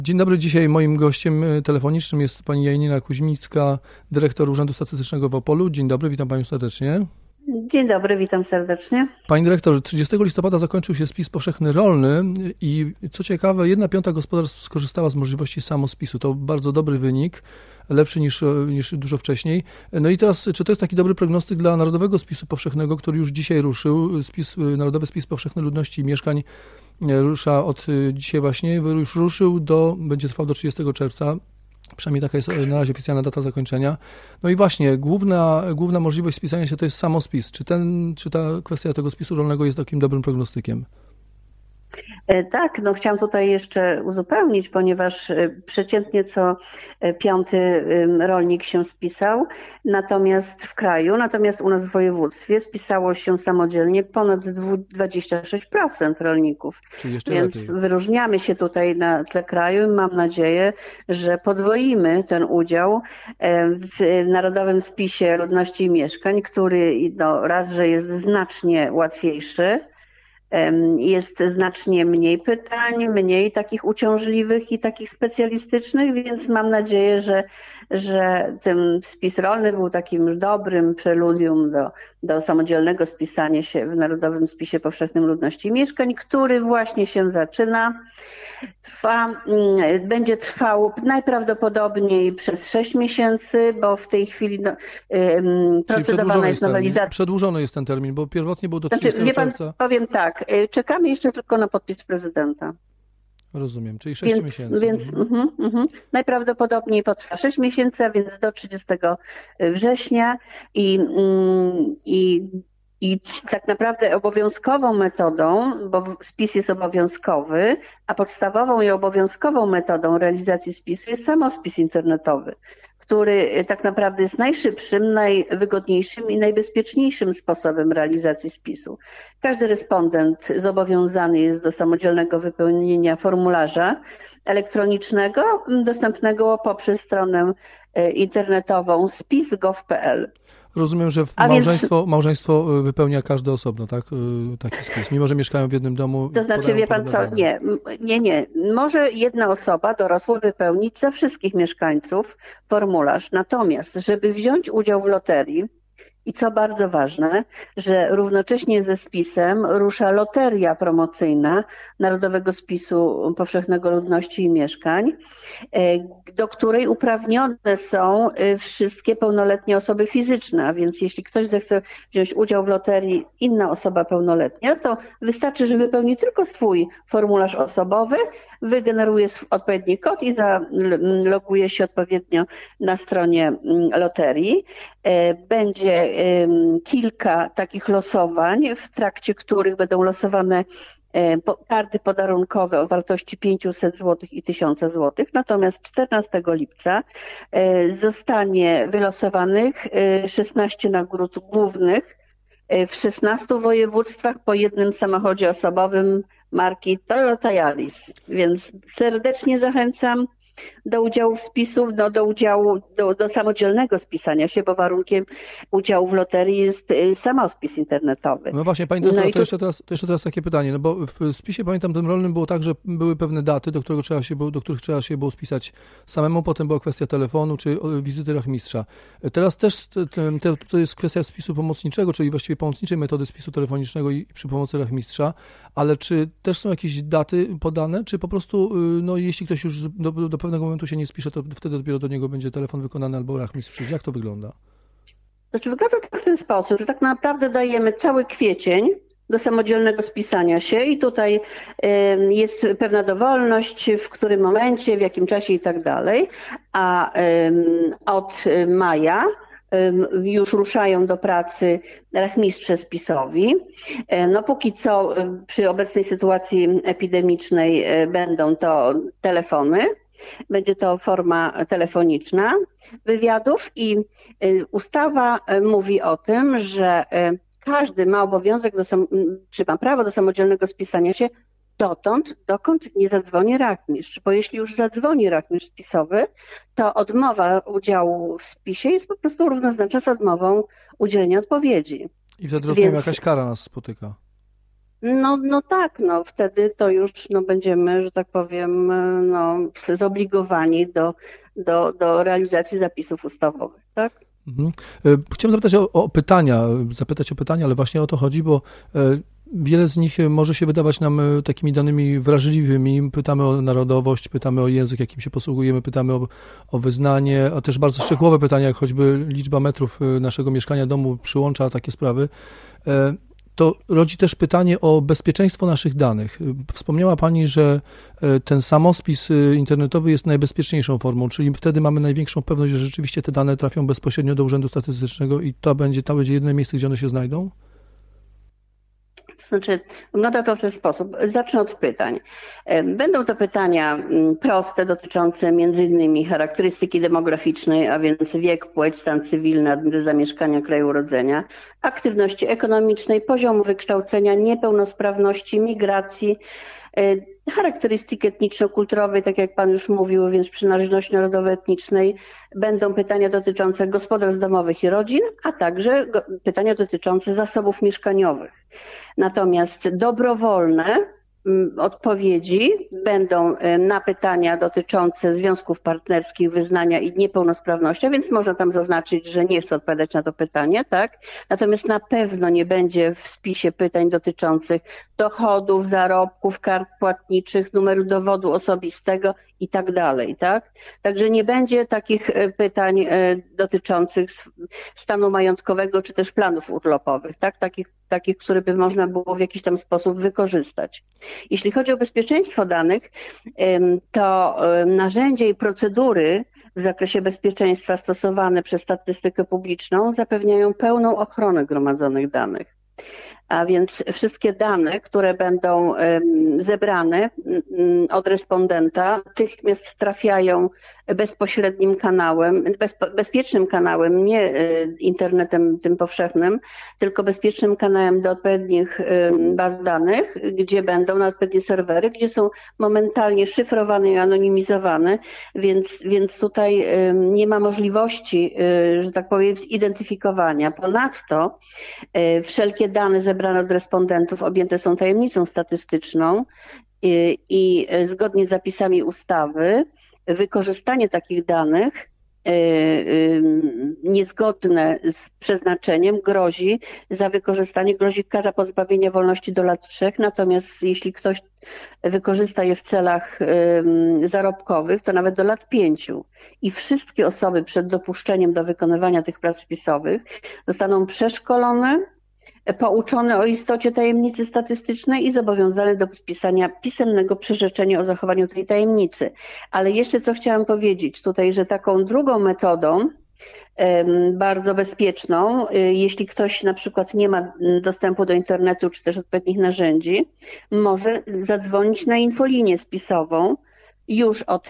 Dzień dobry, dzisiaj moim gościem telefonicznym jest pani Janina Kuźmicka, dyrektor Urzędu Statystycznego w Opolu. Dzień dobry, witam panią serdecznie. Dzień dobry, witam serdecznie. Pani dyrektor, 30 listopada zakończył się spis powszechny rolny i co ciekawe, 1/5 gospodarstw skorzystała z możliwości samospisu. To bardzo dobry wynik, lepszy niż dużo wcześniej. No i teraz, czy to jest taki dobry prognostyk dla Narodowego Spisu Powszechnego, który już dzisiaj ruszył? Narodowy Spis Powszechny Ludności i Mieszkań rusza od dzisiaj właśnie, już ruszył, będzie trwał do 30 czerwca. Przynajmniej taka jest na razie oficjalna data zakończenia. No i właśnie, główna możliwość spisania się to jest samospis. Czy ta kwestia tego spisu rolnego jest takim dobrym prognostykiem? Tak, no chciałam tutaj jeszcze uzupełnić, ponieważ przeciętnie co piąty rolnik się spisał, natomiast w kraju, natomiast u nas w województwie spisało się samodzielnie ponad 26% rolników. Czyli jeszcze Więc lepiej. wyróżniamy się tutaj na tle kraju i mam nadzieję, że podwoimy ten udział w Narodowym Spisie Ludności i Mieszkań, który raz, że jest znacznie łatwiejszy, jest znacznie mniej pytań, mniej takich uciążliwych i takich specjalistycznych, więc mam nadzieję, że ten spis rolny był takim dobrym preludium do samodzielnego spisania się w Narodowym Spisie Powszechnym Ludności i Mieszkań, który właśnie się zaczyna. Będzie trwał najprawdopodobniej przez 6 miesięcy, bo w tej chwili procedowana jest nowelizacja. Przedłużony jest ten termin, bo pierwotnie był do 30 czerwca. Powiem tak, czekamy jeszcze tylko na podpis prezydenta. Rozumiem, czyli 6 miesięcy. Więc najprawdopodobniej potrwa 6 miesięcy, a więc do 30 września i tak naprawdę obowiązkową metodą, bo spis jest obowiązkowy, a podstawową i obowiązkową metodą realizacji spisu jest samospis internetowy, który tak naprawdę jest najszybszym, najwygodniejszym i najbezpieczniejszym sposobem realizacji spisu. Każdy respondent zobowiązany jest do samodzielnego wypełnienia formularza elektronicznego dostępnego poprzez stronę internetową spis.gov.pl. Rozumiem, że małżeństwo wypełnia każde osobno, tak? Taki spis, mimo że mieszkają w jednym domu. To znaczy, wie pan co, nie. Może jedna osoba dorosła wypełnić za wszystkich mieszkańców formularz. Natomiast, żeby wziąć udział w loterii, i co bardzo ważne, że równocześnie ze spisem rusza loteria promocyjna Narodowego Spisu Powszechnego Ludności i Mieszkań, do której uprawnione są wszystkie pełnoletnie osoby fizyczne. A więc jeśli ktoś zechce wziąć udział w loterii, inna osoba pełnoletnia, to wystarczy, że wypełni tylko swój formularz osobowy, wygeneruje odpowiedni kod i zaloguje się odpowiednio na stronie loterii. Będzie kilka takich losowań, w trakcie których będą losowane karty podarunkowe o wartości 500 zł i 1000 zł. Natomiast 14 lipca zostanie wylosowanych 16 nagród głównych w 16 województwach po jednym samochodzie osobowym marki Toyota Yaris. Więc serdecznie zachęcam do udziału w spisu, do samodzielnego spisania się, bo warunkiem udziału w loterii jest samospis internetowy. No właśnie, pani dyrektor, to jeszcze teraz takie pytanie, no bo w spisie, pamiętam, tym rolnym było tak, że były pewne daty, do których trzeba się było spisać samemu, potem była kwestia telefonu czy wizyty rachmistrza. Teraz też to jest kwestia spisu pomocniczego, czyli właściwie pomocniczej metody spisu telefonicznego i przy pomocy rachmistrza, ale czy też są jakieś daty podane, czy po prostu, no jeśli ktoś już do pewnego momentu się nie spisze, to wtedy dopiero do niego będzie telefon wykonany albo rachmistrz przyjdzie. Jak to wygląda? Znaczy wygląda to w ten sposób, że tak naprawdę dajemy cały kwiecień do samodzielnego spisania się i tutaj jest pewna dowolność, w którym momencie, w jakim czasie i tak dalej, a od maja już ruszają do pracy rachmistrze spisowi. No póki co przy obecnej sytuacji epidemicznej będą to telefony. Będzie to forma telefoniczna wywiadów i ustawa mówi o tym, że każdy ma obowiązek, czy ma prawo do samodzielnego spisania się dokąd nie zadzwoni rachmistrz, bo jeśli już zadzwoni rachmistrz spisowy, to odmowa udziału w spisie jest po prostu równoznaczna z odmową udzielenia odpowiedzi. I wtedy rozumiem, jakaś kara nas spotyka. No tak, wtedy to już będziemy, że tak powiem, zobligowani do realizacji zapisów ustawowych, tak? Mhm. Chciałem zapytać o pytania, ale właśnie o to chodzi, bo wiele z nich może się wydawać nam takimi danymi wrażliwymi. Pytamy o narodowość, pytamy o język, jakim się posługujemy, pytamy o wyznanie, a też bardzo szczegółowe pytania, jak choćby liczba metrów naszego mieszkania, domu przyłącza takie sprawy. To rodzi też pytanie o bezpieczeństwo naszych danych. Wspomniała Pani, że ten samospis internetowy jest najbezpieczniejszą formą, czyli wtedy mamy największą pewność, że rzeczywiście te dane trafią bezpośrednio do Urzędu Statystycznego i to będzie jedyne miejsce, gdzie one się znajdą? Znaczy, wygląda to w ten sposób. Zacznę od pytań. Będą to pytania proste, dotyczące m.in. charakterystyki demograficznej, a więc wiek, płeć, stan cywilny, adres zamieszkania, kraju urodzenia, aktywności ekonomicznej, poziomu wykształcenia, niepełnosprawności, migracji, charakterystyki etniczno-kulturowej, tak jak Pan już mówił, więc przynależności narodowo-etnicznej. Będą pytania dotyczące gospodarstw domowych i rodzin, a także pytania dotyczące zasobów mieszkaniowych. Natomiast dobrowolne odpowiedzi będą na pytania dotyczące związków partnerskich, wyznania i niepełnosprawności, a więc można tam zaznaczyć, że nie chcę odpowiadać na to pytanie, tak? Natomiast na pewno nie będzie w spisie pytań dotyczących dochodów, zarobków, kart płatniczych, numeru dowodu osobistego i tak dalej, tak? Także nie będzie takich pytań dotyczących stanu majątkowego czy też planów urlopowych, tak? Takich, które by można było w jakiś tam sposób wykorzystać. Jeśli chodzi o bezpieczeństwo danych, to narzędzia i procedury w zakresie bezpieczeństwa stosowane przez statystykę publiczną zapewniają pełną ochronę gromadzonych danych. A więc wszystkie dane, które będą zebrane od respondenta, natychmiast trafiają bezpośrednim kanałem, bezpiecznym kanałem, nie internetem tym powszechnym, tylko bezpiecznym kanałem do odpowiednich baz danych, gdzie będą na odpowiednie serwery, gdzie są momentalnie szyfrowane i anonimizowane, więc tutaj nie ma możliwości, że tak powiem, zidentyfikowania. Ponadto wszelkie dane zebrane od respondentów objęte są tajemnicą statystyczną i zgodnie z zapisami ustawy wykorzystanie takich danych niezgodne z przeznaczeniem grozi kara pozbawienia wolności do lat 3, natomiast jeśli ktoś wykorzysta je w celach zarobkowych, to nawet do lat 5. I wszystkie osoby przed dopuszczeniem do wykonywania tych prac spisowych zostaną przeszkolone, pouczone o istocie tajemnicy statystycznej i zobowiązane do podpisania pisemnego przyrzeczenia o zachowaniu tej tajemnicy. Ale jeszcze co chciałam powiedzieć tutaj, że taką drugą metodą, bardzo bezpieczną, jeśli ktoś na przykład nie ma dostępu do internetu czy też odpowiednich narzędzi, może zadzwonić na infolinię spisową już od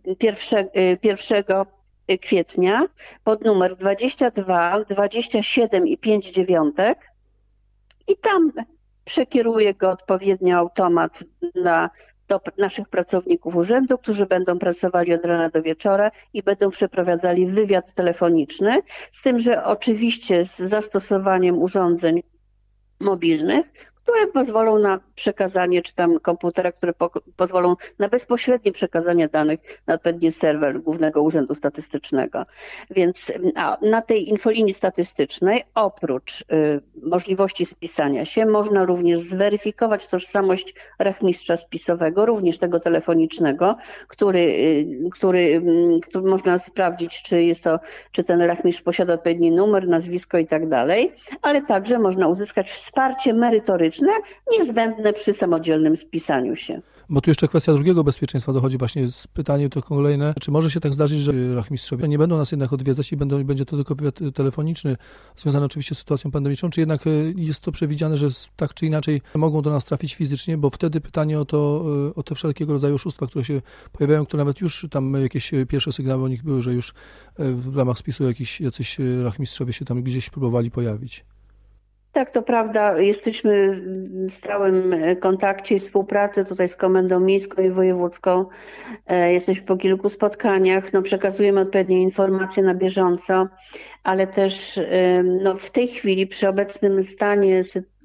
1 kwietnia pod numer 22 27 i 5 dziewiątek. I tam przekieruje go odpowiednio automat do naszych pracowników urzędu, którzy będą pracowali od rana do wieczora i będą przeprowadzali wywiad telefoniczny, z tym, że oczywiście z zastosowaniem urządzeń mobilnych, które pozwolą na przekazanie, czy tam komputera, które pozwolą na bezpośrednie przekazanie danych na odpowiedni serwer Głównego Urzędu Statystycznego. Więc na tej infolinii statystycznej oprócz możliwości spisania się można również zweryfikować tożsamość rachmistrza spisowego, również tego telefonicznego, który można sprawdzić, czy ten rachmistrz posiada odpowiedni numer, nazwisko i tak dalej, ale także można uzyskać wsparcie merytoryczne, niezbędne przy samodzielnym spisaniu się. Bo tu jeszcze kwestia drugiego bezpieczeństwa dochodzi właśnie z pytaniem to kolejne. Czy może się tak zdarzyć, że rachmistrzowie nie będą nas jednak odwiedzać i będzie to tylko wywiad telefoniczny, związany oczywiście z sytuacją pandemiczną, czy jednak jest to przewidziane, że tak czy inaczej mogą do nas trafić fizycznie, bo wtedy pytanie o te wszelkiego rodzaju oszustwa, które się pojawiają, które nawet już tam jakieś pierwsze sygnały o nich były, że już w ramach spisu jacyś rachmistrzowie się tam gdzieś próbowali pojawić. Tak, to prawda. Jesteśmy w stałym kontakcie i współpracy tutaj z Komendą Miejską i Wojewódzką. Jesteśmy po kilku spotkaniach, przekazujemy odpowiednie informacje na bieżąco, ale też w tej chwili przy obecnym stanie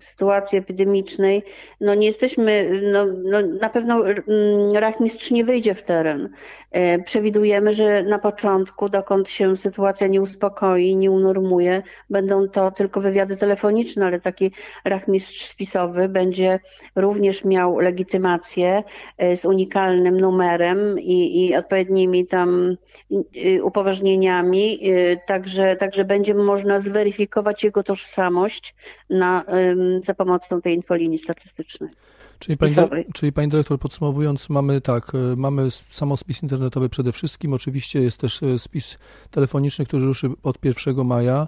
sytuacji epidemicznej, no nie jesteśmy, na pewno rachmistrz nie wyjdzie w teren. Przewidujemy, że na początku, dokąd się sytuacja nie uspokoi, nie unormuje, będą to tylko wywiady telefoniczne, ale taki rachmistrz spisowy będzie również miał legitymację z unikalnym numerem i odpowiednimi tam upoważnieniami, także będzie można zweryfikować jego tożsamość za pomocą tej infolinii statystycznej. Czyli pani dyrektor, podsumowując, mamy samospis internetowy przede wszystkim, oczywiście jest też spis telefoniczny, który ruszy od 1 maja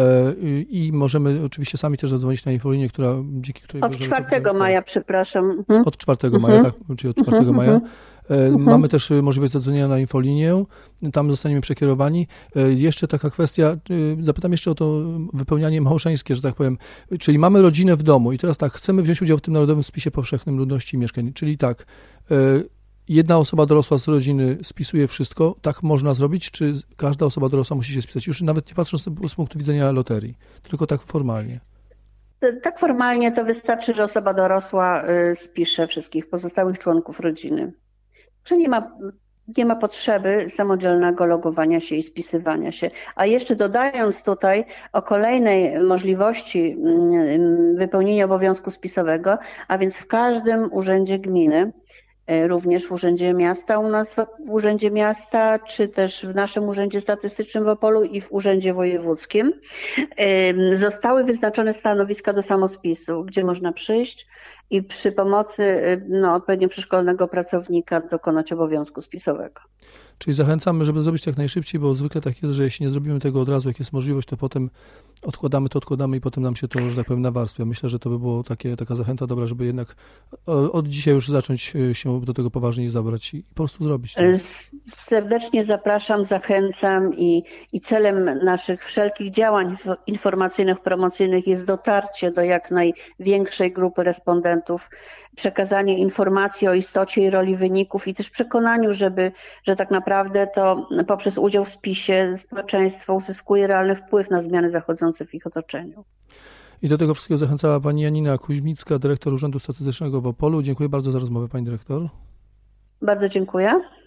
i możemy oczywiście sami też zadzwonić na infolinię, dzięki której... Od 4 maja, przepraszam. Od 4 maja, tak, czyli od 4 maja. Mamy też możliwość zadzwonienia na infolinię, tam zostaniemy przekierowani. Jeszcze taka kwestia, zapytam jeszcze o to wypełnianie małżeńskie, że tak powiem. Czyli mamy rodzinę w domu i teraz tak, chcemy wziąć udział w tym Narodowym Spisie Powszechnym Ludności i Mieszkań. Czyli tak, jedna osoba dorosła z rodziny spisuje wszystko, tak można zrobić, czy każda osoba dorosła musi się spisać? Już nawet nie patrząc z punktu widzenia loterii, tylko tak formalnie. Tak formalnie to wystarczy, że osoba dorosła spisze wszystkich pozostałych członków rodziny. Że nie ma potrzeby samodzielnego logowania się i spisywania się. A jeszcze dodając tutaj o kolejnej możliwości wypełnienia obowiązku spisowego, a więc w każdym urzędzie gminy, również w Urzędzie Miasta, u nas w Urzędzie Miasta, czy też w naszym Urzędzie Statystycznym w Opolu i w Urzędzie Wojewódzkim zostały wyznaczone stanowiska do samospisu, gdzie można przyjść i przy pomocy odpowiednio przeszkolonego pracownika dokonać obowiązku spisowego. Czyli zachęcamy, żeby zrobić to jak najszybciej, bo zwykle tak jest, że jeśli nie zrobimy tego od razu, jak jest możliwość, to potem odkładamy i potem nam się to, że tak powiem, nawarstwia. Myślę, że to by było taka zachęta dobra, żeby jednak od dzisiaj już zacząć się do tego poważniej zabrać i po prostu zrobić to. Serdecznie zapraszam, zachęcam i celem naszych wszelkich działań informacyjnych, promocyjnych jest dotarcie do jak największej grupy respondentów, przekazanie informacji o istocie i roli wyników i też przekonaniu, że tak naprawdę to poprzez udział w spisie społeczeństwo uzyskuje realny wpływ na zmiany zachodzące w ich otoczeniu. I do tego wszystkiego zachęcała pani Janina Kuźmicka, dyrektor Urzędu Statystycznego w Opolu. Dziękuję bardzo za rozmowę, pani dyrektor. Bardzo dziękuję.